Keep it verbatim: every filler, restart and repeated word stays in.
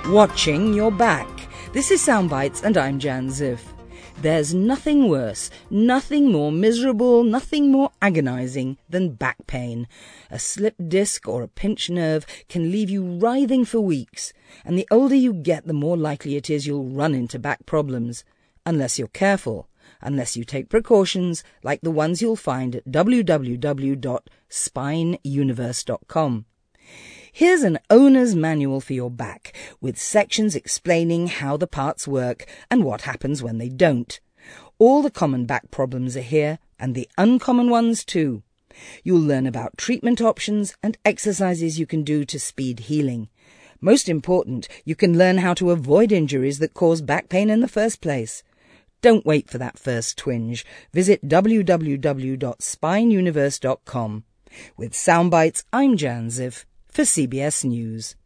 Watching your back. This is Soundbites and I'm Jan Ziff. There's nothing worse, nothing more miserable, nothing more agonising than back pain. A slipped disc or a pinched nerve can leave you writhing for weeks, and the older you get, the more likely it is you'll run into back problems. Unless you're careful, unless you take precautions like the ones you'll find at w w w dot spine universe dot com. Here's an owner's manual for your back, with sections explaining how the parts work and what happens when they don't. All the common back problems are here, and the uncommon ones too. You'll learn about treatment options and exercises you can do to speed healing. Most important, you can learn how to avoid injuries that cause back pain in the first place. Don't wait for that first twinge. Visit w w w dot spine universe dot com. With Soundbites, I'm Jan Ziff for C B S News.